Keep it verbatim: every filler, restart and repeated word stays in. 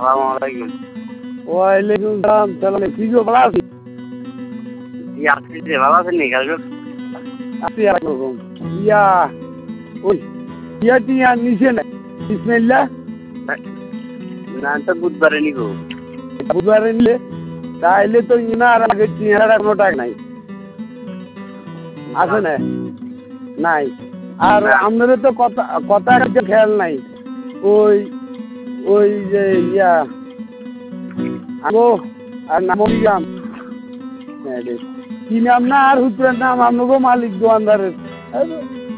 আসসালামু আলাইকুম। ওয়ালাইকুম সালাম। সালাম কি গো ভালো আছি? জি আছি যে, ভালো আছেন নি কালকে? আছি একরকম। ইয়া ওই ইয়া টিয়া নিচে না বিসমিল্লাহ না তো বুধবারে নিবো। বুধবারে নিলে তাইলে তো ইনার আগে চেহারা কোনো টাক নাই আছে না নাই। আর আপনাদের তো কথা কথা একটা খেয়াল নাই। ওই ওই যে ইয়া আমো আর নামই গ্রাম কি নাম না আর হুতুরের নাম আপনাকেও মালিক দোয়ানদারের